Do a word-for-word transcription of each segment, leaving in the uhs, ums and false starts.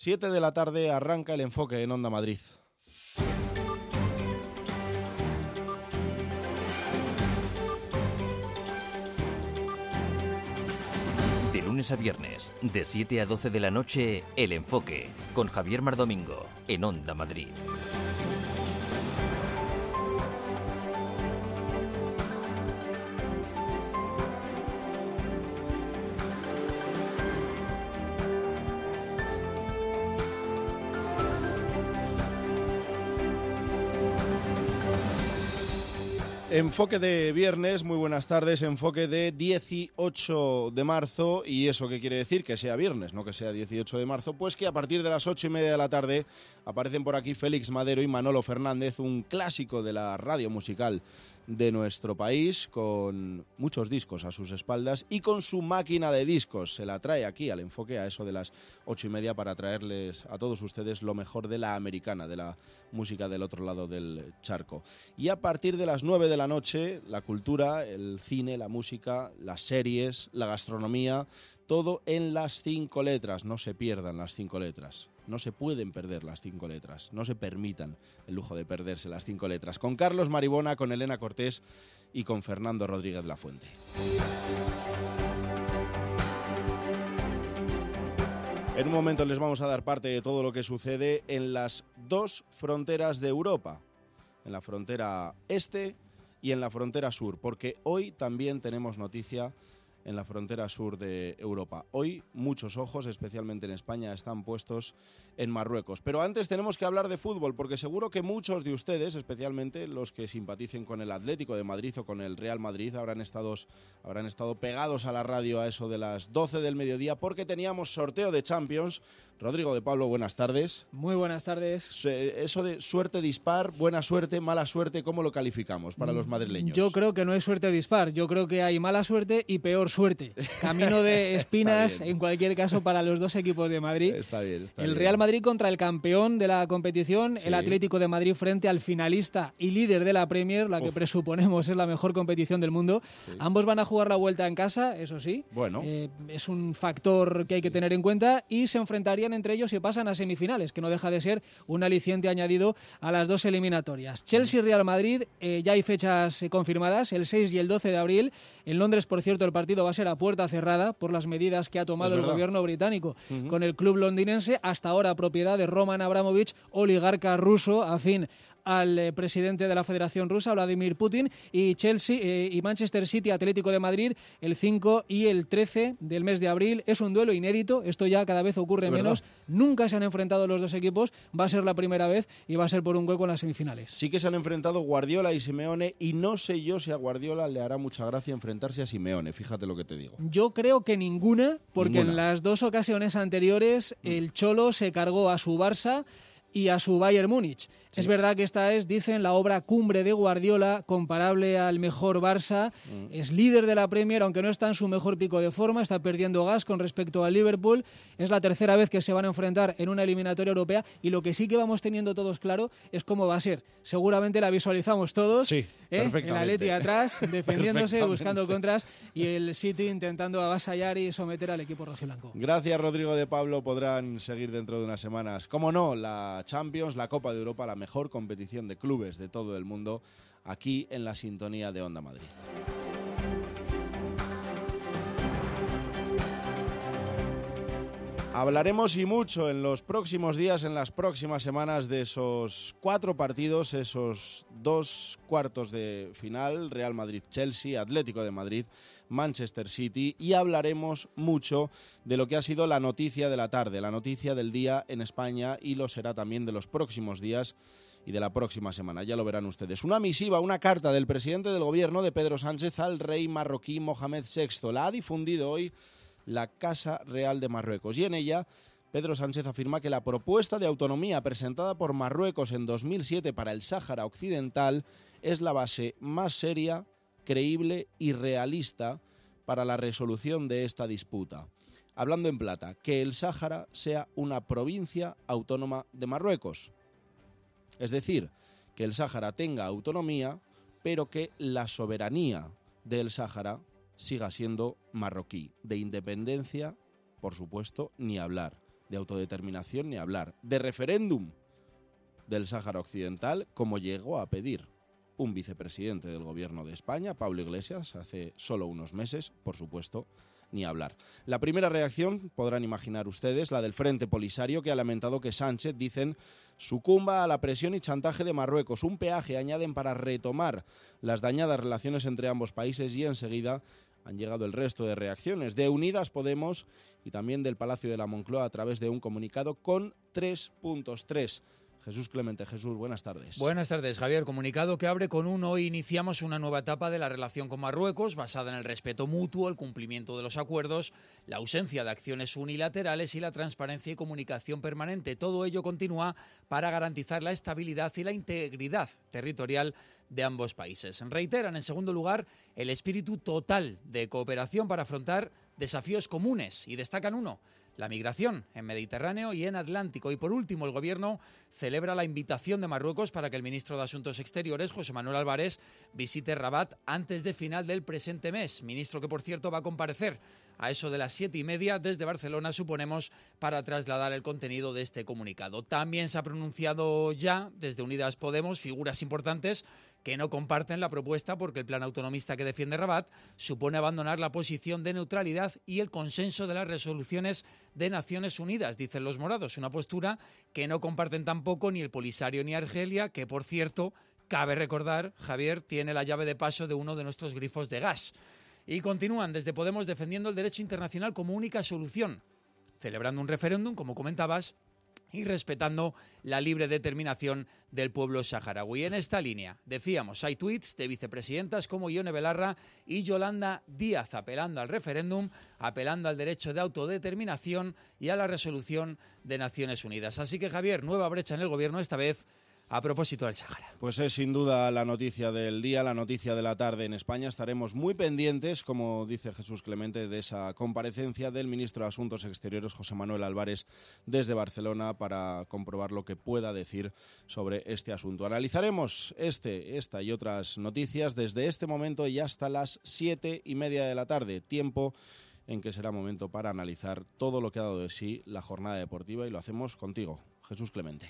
siete de la tarde arranca el enfoque en Onda Madrid. De lunes a viernes, de siete a doce de la noche, El Enfoque, con Javier Mardomingo, en Onda Madrid. Enfoque de viernes, muy buenas tardes, enfoque de dieciocho de marzo, y eso qué quiere decir, que sea viernes, no que sea dieciocho de marzo, pues que a partir de las ocho y media de la tarde aparecen por aquí Félix Madero y Manolo Fernández, un clásico de la radio musical de nuestro país, con muchos discos a sus espaldas y con su máquina de discos. Se la trae aquí al enfoque a eso de las ocho y media para traerles a todos ustedes lo mejor de la americana, de la música del otro lado del charco. Y a partir de las nueve de la noche, la cultura, el cine, la música, las series, la gastronomía, todo en las cinco letras. No se pierdan las cinco letras. No se pueden perder las cinco letras. No se permitan el lujo de perderse las cinco letras. Con Carlos Maribona, con Elena Cortés y con Fernando Rodríguez Lafuente. En un momento les vamos a dar parte de todo lo que sucede en las dos fronteras de Europa. En la frontera este y en la frontera sur. Porque hoy también tenemos noticia en la frontera sur de Europa. Hoy muchos ojos, especialmente en España, están puestos en Marruecos. Pero antes tenemos que hablar de fútbol, porque seguro que muchos de ustedes, especialmente los que simpaticen con el Atlético de Madrid o con el Real Madrid, habrán estado, habrán estado pegados a la radio a eso de las doce del mediodía, porque teníamos sorteo de Champions. Rodrigo de Pablo, buenas tardes. Muy buenas tardes. Eso de suerte dispar, buena suerte, mala suerte, ¿cómo lo calificamos para los madrileños? Yo creo que no es suerte dispar, yo creo que hay mala suerte y peor suerte. Camino de espinas en cualquier caso para los dos equipos de Madrid. Está bien, está el bien. Real Madrid contra el campeón de la competición, sí. El Atlético de Madrid frente al finalista y líder de la Premier, la que Uf. presuponemos es la mejor competición del mundo. Sí. Ambos van a jugar la vuelta en casa, eso sí. Bueno. Eh, es un factor que hay que tener en cuenta y se enfrentarían entre ellos si pasan a semifinales, que no deja de ser un aliciente añadido a las dos eliminatorias. Chelsea-Real Madrid, eh, ya hay fechas confirmadas, el seis y el doce de abril. En Londres, por cierto, el partido va a ser a puerta cerrada por las medidas que ha tomado el gobierno británico uh-huh. con el club londinense, hasta ahora propiedad de Roman Abramovich, oligarca ruso, afín al eh, presidente de la Federación Rusa, Vladimir Putin, y Chelsea eh, y Manchester City, Atlético de Madrid, el cinco y el trece del mes de abril. Es un duelo inédito, esto ya cada vez ocurre menos, nunca se han enfrentado los dos equipos, va a ser la primera vez y va a ser por un hueco en las semifinales. Sí que se han enfrentado Guardiola y Simeone, y no sé yo si a Guardiola le hará mucha gracia enfrentarse a Simeone, fíjate lo que te digo. Yo creo que ninguna, porque ninguna. En las dos ocasiones anteriores mm. el Cholo se cargó a su Barça y a su Bayern Múnich. Sí. Es verdad que esta es, dicen, la obra cumbre de Guardiola, comparable al mejor Barça. Mm. Es líder de la Premier, aunque no está en su mejor pico de forma, está perdiendo gas con respecto al Liverpool. Es la tercera vez que se van a enfrentar en una eliminatoria europea, y lo que sí que vamos teniendo todos claro es cómo va a ser. Seguramente la visualizamos todos. Sí, ¿eh? perfectamente. El Atleti atrás, defendiéndose, buscando contras, y el City intentando avasallar y someter al equipo rojiblanco. Gracias, Rodrigo de Pablo. Podrán seguir dentro de unas semanas, cómo no, la Champions, la Copa de Europa, la mejor competición de clubes de todo el mundo, aquí en la sintonía de Onda Madrid. Hablaremos y mucho en los próximos días, en las próximas semanas, de esos cuatro partidos, esos dos cuartos de final, Real Madrid-Chelsea, Atlético de Madrid, Manchester City, y hablaremos mucho de lo que ha sido la noticia de la tarde, la noticia del día en España, y lo será también de los próximos días y de la próxima semana, ya lo verán ustedes. Una misiva, una carta del presidente del gobierno de Pedro Sánchez al rey marroquí Mohamed sexto. La ha difundido hoy la Casa Real de Marruecos, y en ella Pedro Sánchez afirma que la propuesta de autonomía presentada por Marruecos en dos mil siete para el Sáhara Occidental es la base más seria, creíble y realista para la resolución de esta disputa. Hablando en plata, que el Sáhara sea una provincia autónoma de Marruecos. Es decir, que el Sáhara tenga autonomía, pero que la soberanía del Sáhara siga siendo marroquí. De independencia, por supuesto, ni hablar. De autodeterminación ni hablar. De referéndum del Sáhara Occidental, como llegó a pedir un vicepresidente del Gobierno de España, Pablo Iglesias, hace solo unos meses, por supuesto, ni hablar. La primera reacción, podrán imaginar ustedes, la del Frente Polisario, que ha lamentado que Sánchez, dicen, sucumba a la presión y chantaje de Marruecos. Un peaje, añaden, para retomar las dañadas relaciones entre ambos países, y enseguida han llegado el resto de reacciones de Unidas Podemos y también del Palacio de la Moncloa a través de un comunicado con tres puntos. Tres. Jesús Clemente. Jesús, buenas tardes. Buenas tardes, Javier. Comunicado que abre con un: hoy iniciamos una nueva etapa de la relación con Marruecos basada en el respeto mutuo, el cumplimiento de los acuerdos, la ausencia de acciones unilaterales y la transparencia y comunicación permanente. Todo ello continúa para garantizar la estabilidad y la integridad territorial de ambos países. Reiteran, en segundo lugar, el espíritu total de cooperación para afrontar desafíos comunes y destacan uno: la migración en Mediterráneo y en Atlántico. Y por último, el Gobierno celebra la invitación de Marruecos para que el ministro de Asuntos Exteriores, José Manuel Álvarez, visite Rabat antes de final del presente mes. Ministro que, por cierto, va a comparecer a eso de las siete y media desde Barcelona, suponemos, para trasladar el contenido de este comunicado. También se ha pronunciado ya desde Unidas Podemos figuras importantes que no comparten la propuesta porque el plan autonomista que defiende Rabat supone abandonar la posición de neutralidad y el consenso de las resoluciones de Naciones Unidas, dicen los morados. Una postura que no comparten tampoco ni el Polisario ni Argelia, que, por cierto, cabe recordar, Javier, tiene la llave de paso de uno de nuestros grifos de gas. Y continúan desde Podemos defendiendo el derecho internacional como única solución, celebrando un referéndum, como comentabas, y respetando la libre determinación del pueblo saharaui. En esta línea, decíamos, hay tuits de vicepresidentas como Ione Belarra y Yolanda Díaz, apelando al referéndum, apelando al derecho de autodeterminación y a la resolución de Naciones Unidas. Así que, Javier, nueva brecha en el Gobierno, esta vez a propósito del Sáhara. Pues es sin duda la noticia del día, la noticia de la tarde en España. Estaremos muy pendientes, como dice Jesús Clemente, de esa comparecencia del ministro de Asuntos Exteriores, José Manuel Álvarez, desde Barcelona, para comprobar lo que pueda decir sobre este asunto. Analizaremos este, esta y otras noticias desde este momento y hasta las siete y media de la tarde, tiempo en que será momento para analizar todo lo que ha dado de sí la jornada deportiva, y lo hacemos contigo, Jesús Clemente.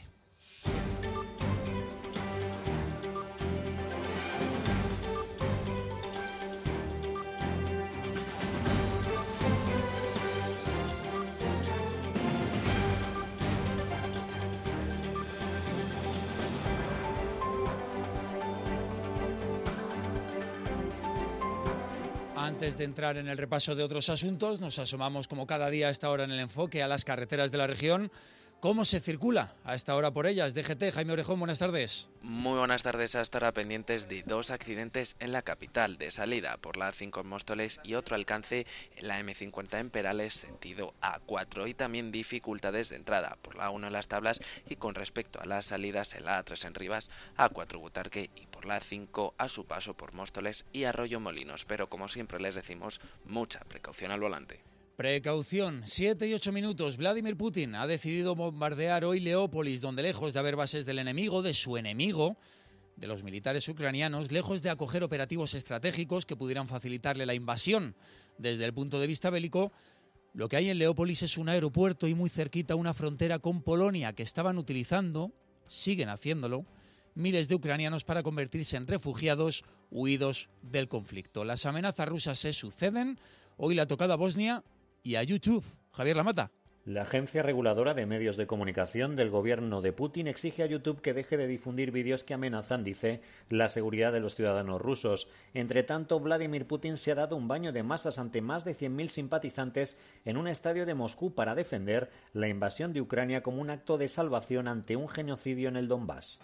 Antes de entrar en el repaso de otros asuntos, nos asomamos como cada día a esta hora en el enfoque a las carreteras de la región. ¿Cómo se circula a esta hora por ellas? D G T, Jaime Orejón, buenas tardes. Muy buenas tardes. A estar pendientes de dos accidentes en la capital, de salida por la A cinco en Móstoles y otro alcance en la eme cincuenta en Perales, sentido A cuatro. Y también dificultades de entrada por la A uno en Las Tablas y con respecto a las salidas en la A tres en Rivas, A cuatro Butarque y por la A cinco a su paso por Móstoles y Arroyo Molinos. Pero como siempre les decimos, mucha precaución al volante. Precaución, siete y ocho minutos. Vladimir Putin ha decidido bombardear hoy Leópolis, donde lejos de haber bases del enemigo, de su enemigo, de los militares ucranianos, lejos de acoger operativos estratégicos que pudieran facilitarle la invasión desde el punto de vista bélico, lo que hay en Leópolis es un aeropuerto y muy cerquita una frontera con Polonia que estaban utilizando, siguen haciéndolo, miles de ucranianos para convertirse en refugiados huidos del conflicto. Las amenazas rusas se suceden, hoy la tocada a Bosnia y a YouTube. Javier Lamata. La agencia reguladora de medios de comunicación del gobierno de Putin exige a YouTube que deje de difundir vídeos que amenazan, dice, la seguridad de los ciudadanos rusos. Entre tanto, Vladimir Putin se ha dado un baño de masas ante más de cien mil simpatizantes en un estadio de Moscú para defender la invasión de Ucrania como un acto de salvación ante un genocidio en el Donbass.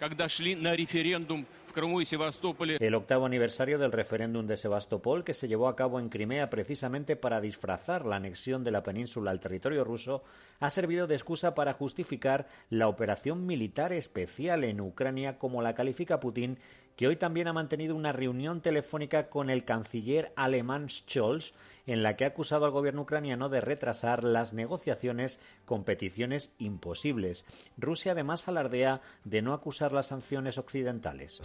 El octavo aniversario del referéndum de Sebastopol, que se llevó a cabo en Crimea precisamente para disfrazar la anexión de la península al territorio ruso, ha servido de excusa para justificar la operación militar especial en Ucrania, como la califica Putin, que hoy también ha mantenido una reunión telefónica con el canciller alemán Scholz, en la que ha acusado al gobierno ucraniano de retrasar las negociaciones con peticiones imposibles. Rusia además alardea de no acusar las sanciones occidentales.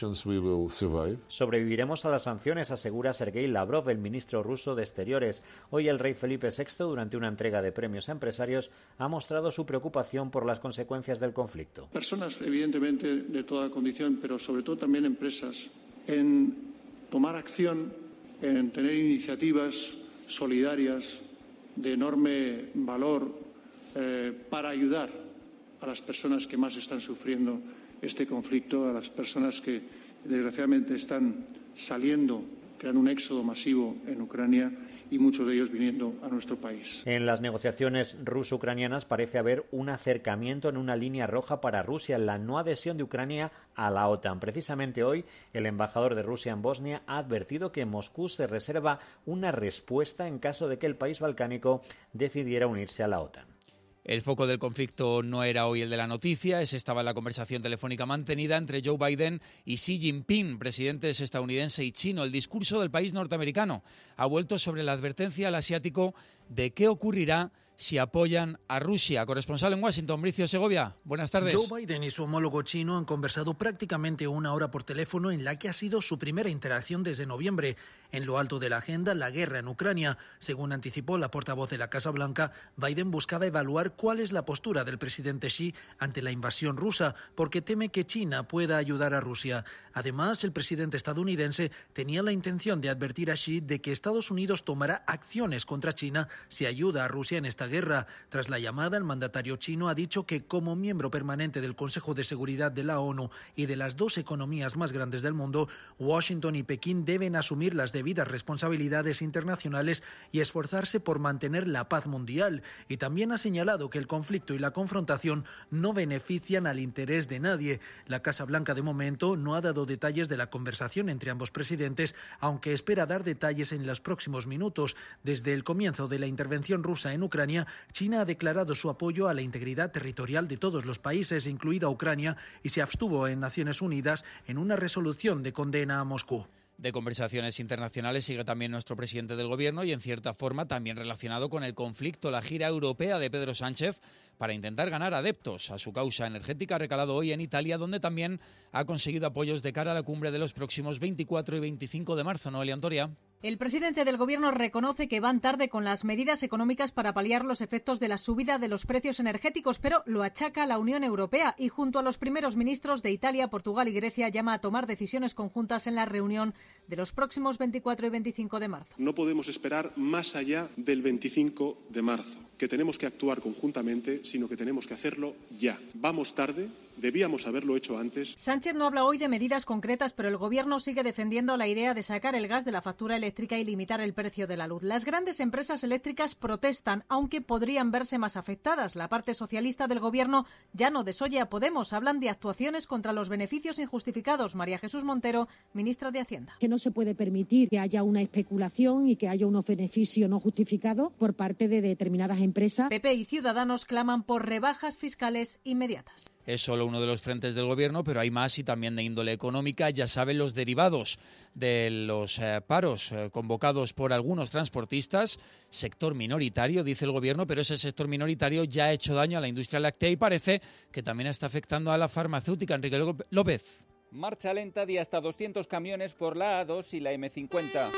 Sobreviviremos a las sanciones, asegura Sergei Lavrov, el ministro ruso de Exteriores. Hoy el rey Felipe sexto, durante una entrega de premios a empresarios, ha mostrado su preocupación por las consecuencias del conflicto. Personas, evidentemente, de toda condición, pero sobre todo también empresas, en tomar acción, en tener iniciativas solidarias de enorme valor eh, para ayudar a las personas que más están sufriendo este conflicto, a las personas que desgraciadamente están saliendo, crean un éxodo masivo en Ucrania y muchos de ellos viniendo a nuestro país. En las negociaciones ruso-ucranianas parece haber un acercamiento en una línea roja para Rusia, la no adhesión de Ucrania a la OTAN. Precisamente hoy, el embajador de Rusia en Bosnia ha advertido que Moscú se reserva una respuesta en caso de que el país balcánico decidiera unirse a la OTAN. El foco del conflicto no era hoy el de la noticia, ese estaba en la conversación telefónica mantenida entre Joe Biden y Xi Jinping, presidentes estadounidense y chino. El discurso del país norteamericano ha vuelto sobre la advertencia al asiático de qué ocurrirá si apoyan a Rusia. Corresponsal en Washington, Bricio Segovia. Buenas tardes. Joe Biden y su homólogo chino han conversado prácticamente una hora por teléfono en la que ha sido su primera interacción desde noviembre. En lo alto de la agenda, la guerra en Ucrania. Según anticipó la portavoz de la Casa Blanca, Biden buscaba evaluar cuál es la postura del presidente Xi ante la invasión rusa, porque teme que China pueda ayudar a Rusia. Además, el presidente estadounidense tenía la intención de advertir a Xi de que Estados Unidos tomará acciones contra China si ayuda a Rusia en esta guerra. Tras la llamada, el mandatario chino ha dicho que como miembro permanente del Consejo de Seguridad de la ONU y de las dos economías más grandes del mundo, Washington y Pekín deben asumir las debidas responsabilidades internacionales y esforzarse por mantener la paz mundial. Y también ha señalado que el conflicto y la confrontación no benefician al interés de nadie. La Casa Blanca de momento no ha dado detalles de la conversación entre ambos presidentes, aunque espera dar detalles en los próximos minutos. Desde el comienzo de la intervención rusa en Ucrania, China ha declarado su apoyo a la integridad territorial de todos los países, incluida Ucrania, y se abstuvo en Naciones Unidas en una resolución de condena a Moscú. De conversaciones internacionales sigue también nuestro presidente del Gobierno y, en cierta forma, también relacionado con el conflicto, la gira europea de Pedro Sánchez para intentar ganar adeptos a su causa energética ha recalado hoy en Italia, donde también ha conseguido apoyos de cara a la cumbre de los próximos veinticuatro y veinticinco de marzo. Noelia Antoria. El presidente del Gobierno reconoce que van tarde con las medidas económicas para paliar los efectos de la subida de los precios energéticos, pero lo achaca a la Unión Europea y junto a los primeros ministros de Italia, Portugal y Grecia llama a tomar decisiones conjuntas en la reunión de los próximos veinticuatro y veinticinco de marzo. No podemos esperar más allá del veinticinco de marzo, que tenemos que actuar conjuntamente, sino que tenemos que hacerlo ya. Vamos tarde. Debíamos haberlo hecho antes. Sánchez no habla hoy de medidas concretas, pero el Gobierno sigue defendiendo la idea de sacar el gas de la factura eléctrica y limitar el precio de la luz. Las grandes empresas eléctricas protestan, aunque podrían verse más afectadas. La parte socialista del Gobierno ya no desoye a Podemos. Hablan de actuaciones contra los beneficios injustificados. María Jesús Montero, ministra de Hacienda. Que no se puede permitir que haya una especulación y que haya unos beneficios no justificados por parte de determinadas empresas. P P y Ciudadanos claman por rebajas fiscales inmediatas. Es solo uno de los frentes del Gobierno, pero hay más y también de índole económica. Ya saben los derivados de los eh, paros eh, convocados por algunos transportistas. Sector minoritario, dice el Gobierno, pero ese sector minoritario ya ha hecho daño a la industria láctea y parece que también está afectando a la farmacéutica. Enrique López. Marcha lenta de hasta doscientos camiones por la A dos y la eme cincuenta.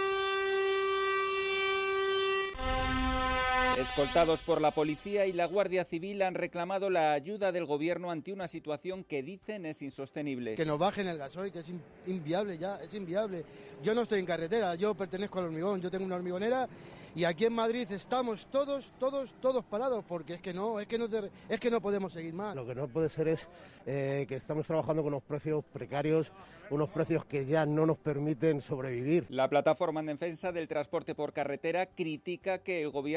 Escoltados por la policía y la Guardia Civil han reclamado la ayuda del Gobierno ante una situación que dicen es insostenible. Que nos bajen el gasoil, que es inviable ya, es inviable. Yo no estoy en carretera, yo pertenezco al hormigón, yo tengo una hormigonera y aquí en Madrid estamos todos, todos, todos parados porque es que no, es que no, es que no podemos seguir más. Lo que no puede ser es eh, que estamos trabajando con unos precios precarios, unos precios que ya no nos permiten sobrevivir. La plataforma en defensa del transporte por carretera critica que el Gobierno les vincula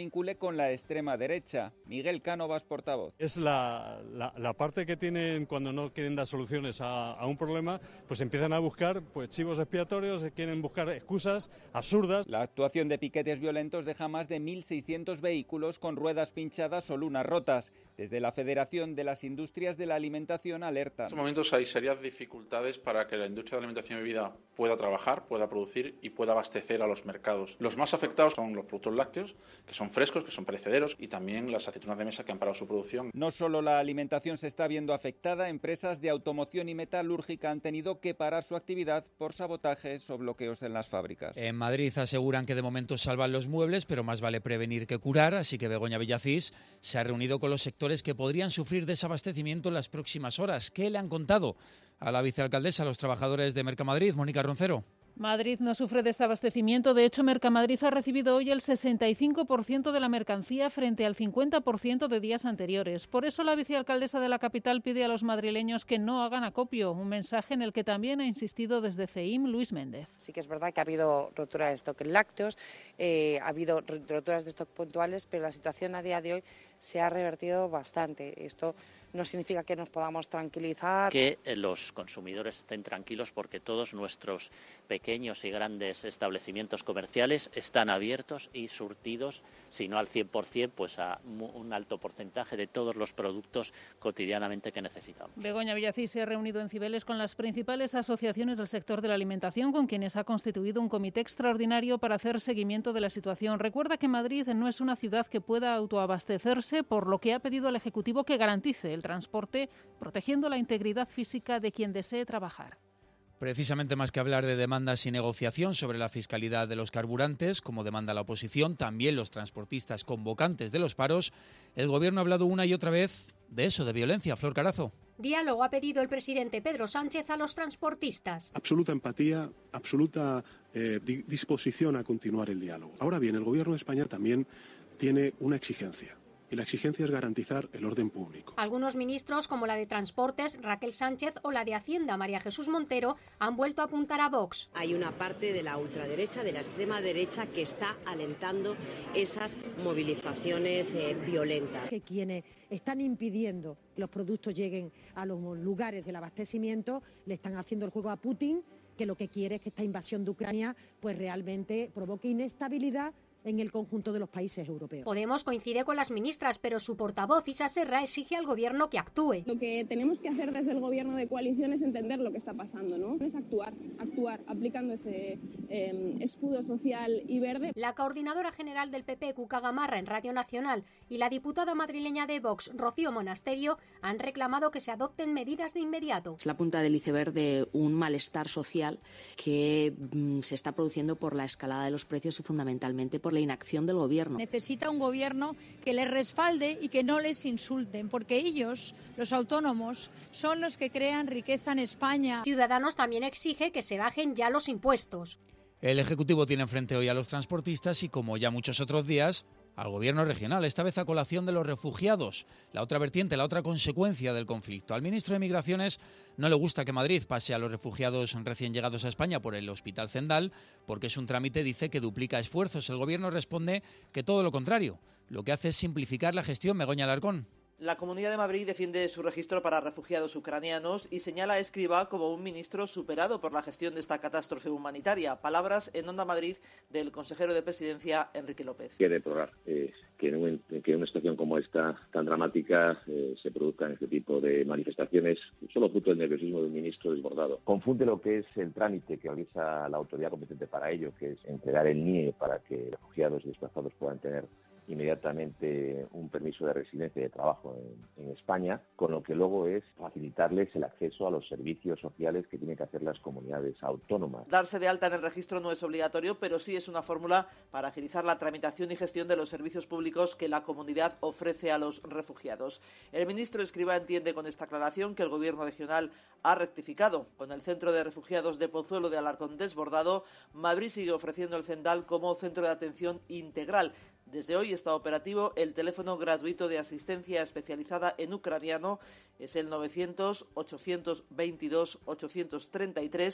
vincule con la extrema derecha. Miguel Cánovas, portavoz. Es la, la, la parte que tienen cuando no quieren dar soluciones a, a un problema, pues empiezan a buscar pues chivos expiatorios, quieren buscar excusas absurdas. La actuación de piquetes violentos deja más de mil seiscientos vehículos con ruedas pinchadas o lunas rotas. Desde la Federación de las Industrias de la Alimentación alerta. En estos momentos hay serias dificultades para que la industria de la alimentación y bebida pueda trabajar, pueda producir y pueda abastecer a los mercados. Los más afectados son los productos lácteos, que son frescos, que son perecederos, y también las aceitunas de mesa que han parado su producción. No solo la alimentación se está viendo afectada, empresas de automoción y metalúrgica han tenido que parar su actividad por sabotajes o bloqueos en las fábricas. En Madrid aseguran que de momento salvan los muebles, pero más vale prevenir que curar, así que Begoña Villacís se ha reunido con los sectores que podrían sufrir desabastecimiento en las próximas horas. ¿Qué le han contado a la vicealcaldesa, a los trabajadores de Mercamadrid? Mónica Roncero. Madrid no sufre desabastecimiento. De hecho, Mercamadrid ha recibido hoy el sesenta y cinco por ciento de la mercancía frente al cincuenta por ciento de días anteriores. Por eso la vicealcaldesa de la capital pide a los madrileños que no hagan acopio, un mensaje en el que también ha insistido desde C E I M Luis Méndez. Sí que es verdad que ha habido rotura de stock en lácteos, eh, ha habido roturas de stock puntuales, pero la situación a día de hoy se ha revertido bastante. Esto no significa que nos podamos tranquilizar. Que los consumidores estén tranquilos porque todos nuestros pequeños y grandes establecimientos comerciales están abiertos y surtidos, si no al cien por ciento, pues a un alto porcentaje de todos los productos cotidianamente que necesitamos. Begoña Villacís se ha reunido en Cibeles con las principales asociaciones del sector de la alimentación, con quienes ha constituido un comité extraordinario para hacer seguimiento de la situación. Recuerda que Madrid no es una ciudad que pueda autoabastecerse, por lo que ha pedido al Ejecutivo que garantice el transporte, protegiendo la integridad física de quien desee trabajar. Precisamente, más que hablar de demandas y negociación sobre la fiscalidad de los carburantes, como demanda la oposición, también los transportistas convocantes de los paros, el Gobierno ha hablado una y otra vez de eso, de violencia. Flor Carazo. Diálogo ha pedido el presidente Pedro Sánchez a los transportistas. Absoluta empatía, absoluta eh, disposición a continuar el diálogo. Ahora bien, el Gobierno de España también tiene una exigencia. Y la exigencia es garantizar el orden público. Algunos ministros, como la de Transportes, Raquel Sánchez, o la de Hacienda, María Jesús Montero, han vuelto a apuntar a Vox. Hay una parte de la ultraderecha, de la extrema derecha, que está alentando esas movilizaciones eh, violentas. Que quienes están impidiendo que los productos lleguen a los lugares del abastecimiento le están haciendo el juego a Putin, que lo que quiere es que esta invasión de Ucrania pues realmente provoque inestabilidad en el conjunto de los países europeos. Podemos coincide con las ministras, pero su portavoz, Isa Serra, exige al Gobierno que actúe. Lo que tenemos que hacer desde el Gobierno de coalición es entender lo que está pasando, ¿no? Es actuar, actuar, aplicando ese eh, escudo social y verde. La coordinadora general del P P, Cuca Gamarra, en Radio Nacional, y la diputada madrileña de Vox, Rocío Monasterio, han reclamado que se adopten medidas de inmediato. Es la punta del iceberg de un malestar social que mm, se está produciendo por la escalada de los precios y fundamentalmente por la inacción del Gobierno. Necesita un Gobierno que les respalde y que no les insulten, porque ellos, los autónomos, son los que crean riqueza en España. Ciudadanos también exige que se bajen ya los impuestos. El Ejecutivo tiene enfrente hoy a los transportistas y, como ya muchos otros días, al Gobierno regional, esta vez a colación de los refugiados, la otra vertiente, la otra consecuencia del conflicto. Al ministro de Migraciones no le gusta que Madrid pase a los refugiados recién llegados a España por el Hospital Zendal, porque es un trámite, dice, que duplica esfuerzos. El Gobierno responde que todo lo contrario, lo que hace es simplificar la gestión. Begoña Alarcón. La Comunidad de Madrid defiende su registro para refugiados ucranianos y señala a Escrivá como un ministro superado por la gestión de esta catástrofe humanitaria. Palabras en Onda Madrid del consejero de Presidencia, Enrique López. Quiere deplorar eh, que, en un, que en una situación como esta, tan dramática, eh, se produzcan este tipo de manifestaciones, solo fruto del nerviosismo de un ministro desbordado. Confunde lo que es el trámite que realiza la autoridad competente para ello, que es entregar el N I E para que refugiados y desplazados puedan tener inmediatamente un permiso de residencia y de trabajo en, en España, con lo que luego es facilitarles el acceso a los servicios sociales que tienen que hacer las comunidades autónomas. Darse de alta en el registro no es obligatorio, pero sí es una fórmula para agilizar la tramitación y gestión de los servicios públicos que la comunidad ofrece a los refugiados. El ministro Escrivá entiende con esta aclaración que el Gobierno regional ha rectificado. Con el centro de refugiados de Pozuelo de Alarcón desbordado, Madrid sigue ofreciendo el Zendal como centro de atención integral. Desde hoy está operativo el teléfono gratuito de asistencia especializada en ucraniano, es el novecientos, ochocientos veintidós, ochocientos treinta y tres.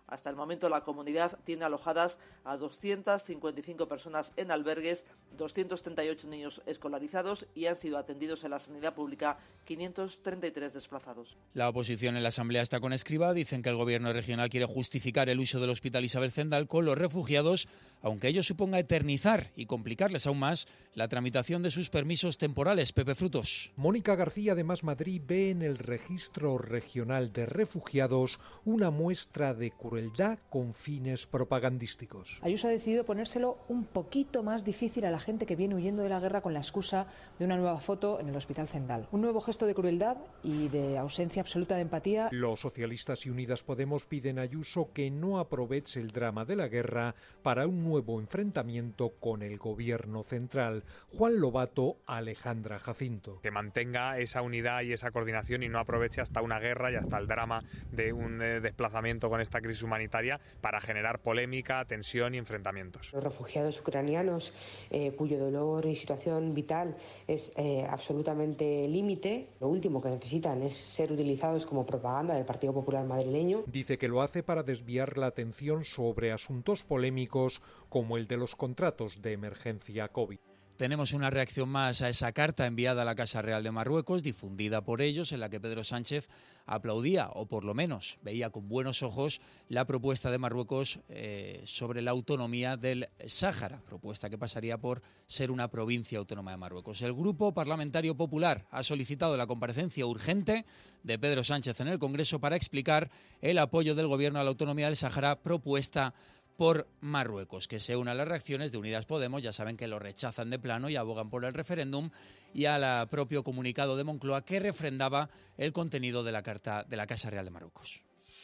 Hasta el momento la comunidad tiene alojadas a doscientas cincuenta y cinco personas en albergues, doscientos treinta y ocho niños escolarizados y han sido atendidos en la sanidad pública quinientos treinta y tres desplazados. La oposición en la Asamblea está con Escrivá. Dicen que el Gobierno regional quiere justificar el uso del Hospital Isabel Zendal con los refugiados, aunque ello suponga eternizar y complicarles aún más la tramitación de sus permisos temporales. Pepe Frutos. Mónica García de Más Madrid ve en el Registro Regional de Refugiados una muestra de crueldad con fines propagandísticos. Ayuso ha decidido ponérselo un poquito más difícil a la gente que viene huyendo de la guerra con la excusa de una nueva foto en el Hospital Zendal. Un nuevo gesto de crueldad y de ausencia absoluta de empatía. Los socialistas y Unidas Podemos piden a Ayuso que no aproveche el drama de la guerra para un nuevo enfrentamiento con el gobierno central. Juan Lobato, Alejandra Jacinto. Que mantenga esa unidad y esa coordinación y no aproveche hasta una guerra y hasta el drama de un eh, desplazamiento con esta crisis humanitaria para generar polémica, tensión y enfrentamientos. Los refugiados ucranianos eh, cuyo dolor y situación vital es eh, absolutamente límite, lo último que necesitan es ser utilizados como propaganda del Partido Popular madrileño. Dice que lo hace para desviar la atención sobre asuntos polémicos como el de los contratos de emergencia COVID. Tenemos una reacción más a esa carta enviada a la Casa Real de Marruecos, difundida por ellos, en la que Pedro Sánchez aplaudía, o por lo menos veía con buenos ojos, la propuesta de Marruecos eh, sobre la autonomía del Sáhara, propuesta que pasaría por ser una provincia autónoma de Marruecos. El Grupo Parlamentario Popular ha solicitado la comparecencia urgente de Pedro Sánchez en el Congreso para explicar el apoyo del Gobierno a la autonomía del Sáhara propuesta por Marruecos, que se une a las reacciones de Unidas Podemos. Ya saben que lo rechazan de plano y abogan por el referéndum, y al propio comunicado de Moncloa que refrendaba el contenido de la Carta de la Casa Real de Marruecos.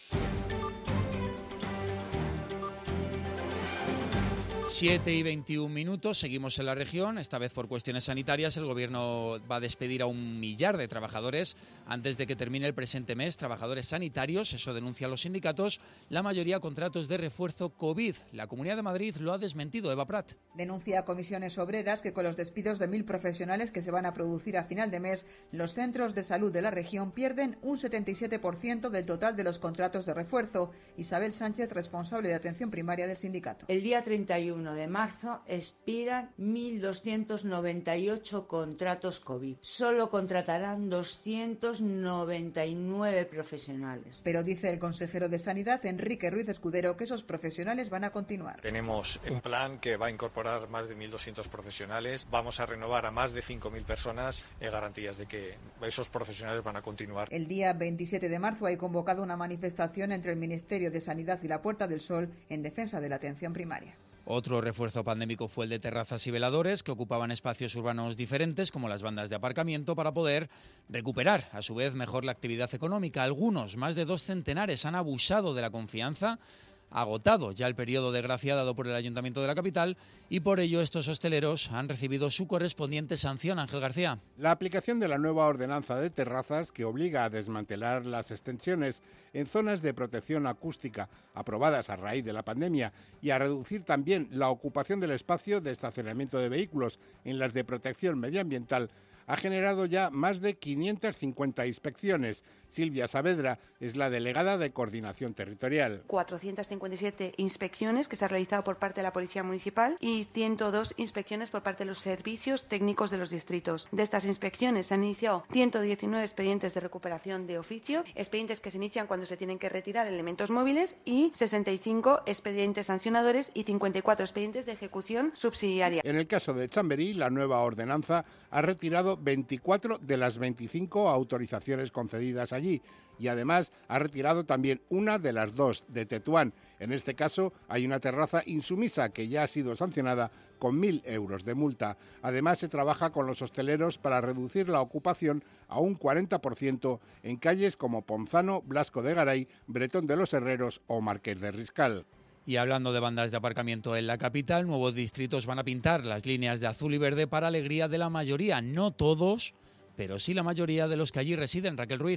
siete y veintiún minutos, seguimos en la región, esta vez por cuestiones sanitarias. El Gobierno va a despedir a un millar de trabajadores antes de que termine el presente mes, trabajadores sanitarios, eso denuncian los sindicatos, la mayoría contratos de refuerzo COVID. La Comunidad de Madrid lo ha desmentido. Eva Prat. Denuncia Comisiones Obreras que con los despidos de mil profesionales que se van a producir a final de mes, los centros de salud de la región pierden un setenta y siete por ciento del total de los contratos de refuerzo. Isabel Sánchez, responsable de atención primaria del sindicato. El día treinta y uno de marzo expiran mil doscientos noventa y ocho contratos COVID. Solo contratarán doscientos noventa y nueve profesionales. Pero dice el consejero de Sanidad, Enrique Ruiz Escudero, que esos profesionales van a continuar. Tenemos un plan que va a incorporar más de mil doscientos profesionales. Vamos a renovar a más de cinco mil personas en garantías de que esos profesionales van a continuar. El día veintisiete de marzo hay convocado una manifestación entre el Ministerio de Sanidad y la Puerta del Sol en defensa de la atención primaria. Otro refuerzo pandémico fue el de terrazas y veladores, que ocupaban espacios urbanos diferentes, como las bandas de aparcamiento, para poder recuperar, a su vez, mejor la actividad económica. Algunos, más de dos centenares, han abusado de la confianza, agotado ya el periodo de gracia dado por el Ayuntamiento de la capital, y por ello estos hosteleros han recibido su correspondiente sanción. Ángel García. La aplicación de la nueva ordenanza de terrazas, que obliga a desmantelar las extensiones en zonas de protección acústica aprobadas a raíz de la pandemia y a reducir también la ocupación del espacio de estacionamiento de vehículos en las de protección medioambiental, ha generado ya más de quinientas cincuenta inspecciones. Silvia Saavedra es la delegada de Coordinación Territorial. cuatrocientas cincuenta y siete inspecciones que se han realizado por parte de la Policía Municipal y ciento dos inspecciones por parte de los servicios técnicos de los distritos. De estas inspecciones se han iniciado ciento diecinueve expedientes de recuperación de oficio, expedientes que se inician cuando se tienen que retirar elementos móviles, y sesenta y cinco expedientes sancionadores y cincuenta y cuatro expedientes de ejecución subsidiaria. En el caso de Chamberí, la nueva ordenanza ha retirado veinticuatro de las veinticinco autorizaciones concedidas allí, y además ha retirado también una de las dos de Tetuán. En este caso hay una terraza insumisa que ya ha sido sancionada con mil euros de multa. Además se trabaja con los hosteleros para reducir la ocupación a un cuarenta por ciento en calles como Ponzano, Blasco de Garay, Bretón de los Herreros o Marqués de Riscal. Y hablando de bandas de aparcamiento en la capital, nuevos distritos van a pintar las líneas de azul y verde para alegría de la mayoría, no todos, pero sí la mayoría de los que allí residen. Raquel Ruiz.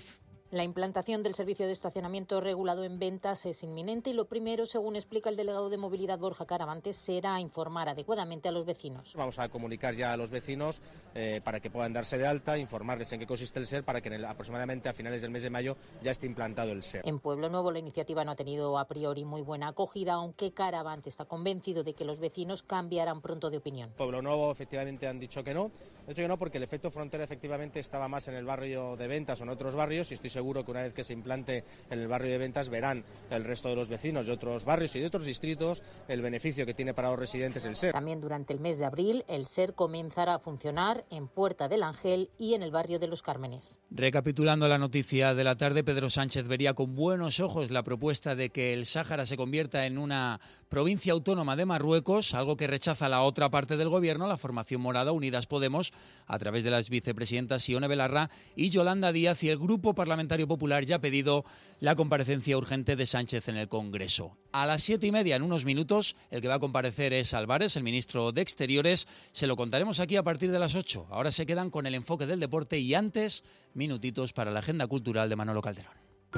La implantación del servicio de estacionamiento regulado en Ventas es inminente y lo primero, según explica el delegado de Movilidad Borja Caravantes, será informar adecuadamente a los vecinos. Vamos a comunicar ya a los vecinos eh, para que puedan darse de alta, informarles en qué consiste el S E R para que en el, aproximadamente a finales del mes de mayo ya esté implantado el S E R. En Pueblo Nuevo la iniciativa no ha tenido a priori muy buena acogida, aunque Caravantes está convencido de que los vecinos cambiarán pronto de opinión. Pueblo Nuevo efectivamente han dicho que no, han dicho que no porque el efecto frontera efectivamente estaba más en el barrio de Ventas o en otros barrios y estoy seguro que una vez que se implante en el barrio de Ventas verán el resto de los vecinos de otros barrios y de otros distritos el beneficio que tiene para los residentes el S E R. También durante el mes de abril el S E R comenzará a funcionar en Puerta del Ángel y en el barrio de Los Cármenes. Recapitulando la noticia de la tarde, Pedro Sánchez vería con buenos ojos la propuesta de que el Sáhara se convierta en una provincia autónoma de Marruecos, algo que rechaza la otra parte del gobierno, la formación morada Unidas Podemos, a través de las vicepresidentas Sione Belarra y Yolanda Díaz, y el Grupo Parlamentario Popular ya ha pedido la comparecencia urgente de Sánchez en el Congreso. A las siete y media, en unos minutos, el que va a comparecer es Álvarez, el ministro de Exteriores. Se lo contaremos aquí a partir de las ocho. Ahora se quedan con el enfoque del deporte y antes, minutitos para la agenda cultural de Manolo Calderón.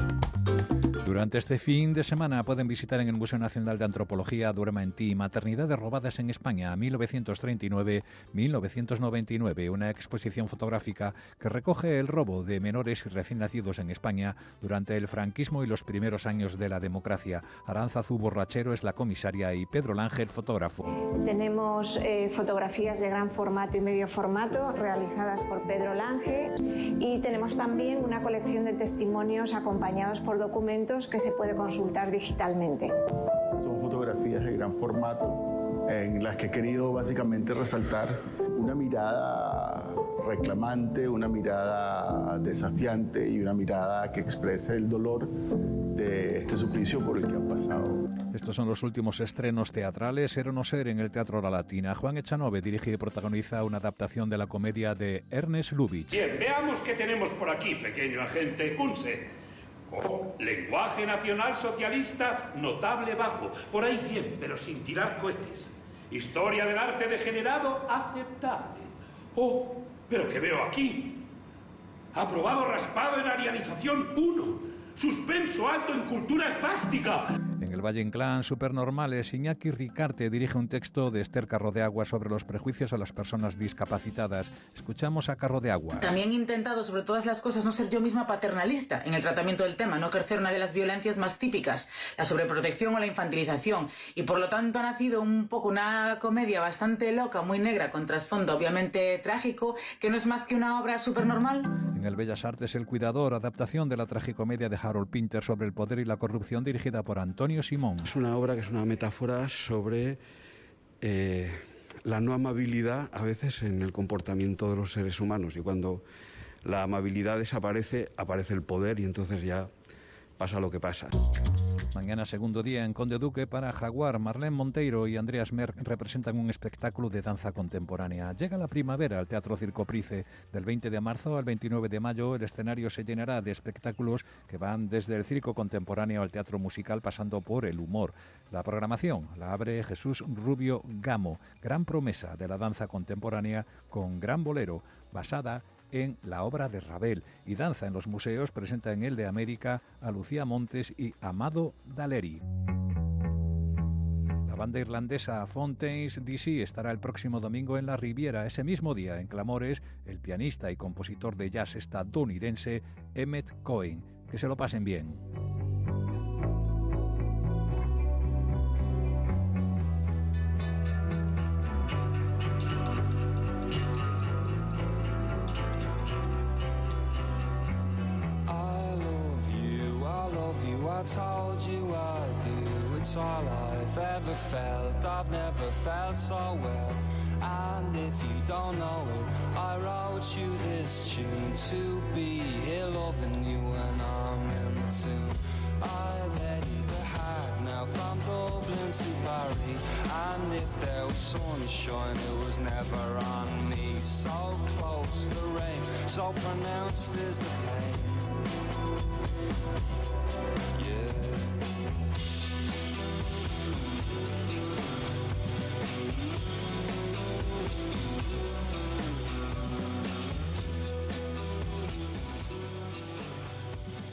Durante este fin de semana pueden visitar en el Museo Nacional de Antropología Duerma en ti, Maternidades robadas en España, mil novecientos treinta y nueve a mil novecientos noventa y nueve, una exposición fotográfica que recoge el robo de menores y recién nacidos en España durante el franquismo y los primeros años de la democracia. Aránzazu Borrachero es la comisaria y Pedro Lángel, fotógrafo. Tenemos eh, fotografías de gran formato y medio formato realizadas por Pedro Lángel y tenemos también una colección de testimonios acompañados por documentos que se puede consultar digitalmente. Son fotografías de gran formato en las que he querido básicamente resaltar una mirada reclamante, una mirada desafiante y una mirada que expresa el dolor de este suplicio por el que han pasado. Estos son los últimos estrenos teatrales. Ser o no ser en el Teatro La Latina. Juan Echanove dirige y protagoniza una adaptación de la comedia de Ernest Lubitsch. Bien, veamos qué tenemos por aquí, pequeño agente Kunse. Oh, lenguaje nacional socialista notable bajo. Por ahí bien, pero sin tirar cohetes. Historia del arte degenerado aceptable. Oh, pero ¿qué veo aquí? Aprobado raspado en arianización uno. Suspenso alto en cultura esvástica. En el Valle Inclán, Supernormales, Iñaki Ricarte dirige un texto de Esther Carro de Agua sobre los prejuicios a las personas discapacitadas. Escuchamos a Carro de Agua. También he intentado, sobre todas las cosas, no ser yo misma paternalista en el tratamiento del tema, no ejercer una de las violencias más típicas, la sobreprotección o la infantilización. Y por lo tanto ha nacido un poco una comedia bastante loca, muy negra, con trasfondo obviamente trágico, que no es más que una obra supernormal. En el Bellas Artes, El Cuidador, adaptación de la tragicomedia de Harold Pinter sobre el poder y la corrupción, dirigida por Antonio Simón. Es una obra que es una metáfora sobre eh, la no amabilidad a veces en el comportamiento de los seres humanos, y cuando la amabilidad desaparece, aparece el poder y entonces ya pasa lo que pasa. Mañana segundo día en Conde Duque para Jaguar. Marlene Monteiro y Andreas Merck representan un espectáculo de danza contemporánea. Llega la primavera al Teatro Circo Price. Del veinte de marzo al veintinueve de mayo el escenario se llenará de espectáculos que van desde el circo contemporáneo al teatro musical, pasando por el humor. La programación la abre Jesús Rubio Gamo, gran promesa de la danza contemporánea con gran bolero, basada en la obra de Ravel, y danza en los museos presenta en el de América a Lucía Montes y Amado Daleri. La banda irlandesa Fontaines D C estará el próximo domingo en la Riviera. Ese mismo día, en Clamores, el pianista y compositor de jazz estadounidense Emmett Cohen. Que se lo pasen bien. I told you I do, it's all I've ever felt, I've never felt so well, and if you don't know it, I wrote you this tune to be here loving you when I'm in the tune. I've headed the hard now from Dublin to Paris, and if there was sunshine it was never on me, so close the rain, so pronounced is the pain. Yeah.